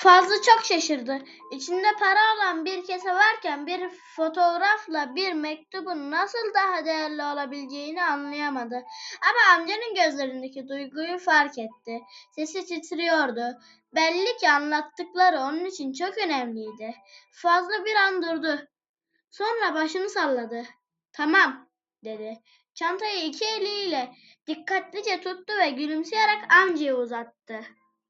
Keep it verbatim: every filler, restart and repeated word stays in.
Fazlı çok şaşırdı. İçinde para olan bir kese varken bir fotoğrafla bir mektubun nasıl daha değerli olabileceğini anlayamadı. Ama amcanın gözlerindeki duyguyu fark etti. Sesi titriyordu. Belli ki anlattıkları onun için çok önemliydi. Fazla bir an durdu. Sonra başını salladı. "Tamam," dedi. Çantayı iki eliyle dikkatlice tuttu ve gülümseyerek amcaya uzattı.